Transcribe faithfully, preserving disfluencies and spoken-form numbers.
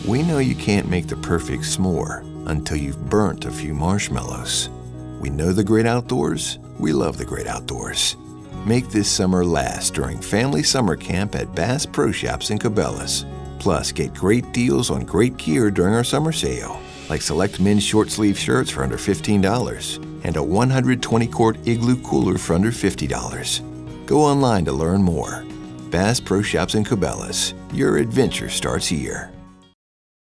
We know you can't make the perfect s'more until you've burnt a few marshmallows. We know the great outdoors. We love the great outdoors. Make this summer last during Family Summer Camp at Bass Pro Shops in Cabela's. Plus, get great deals on great gear during our summer sale, like select men's short sleeve shirts for under fifteen dollars and a one hundred twenty quart Igloo cooler for under fifty dollars. Go online to learn more. Bass Pro Shops in Cabela's. Your adventure starts here.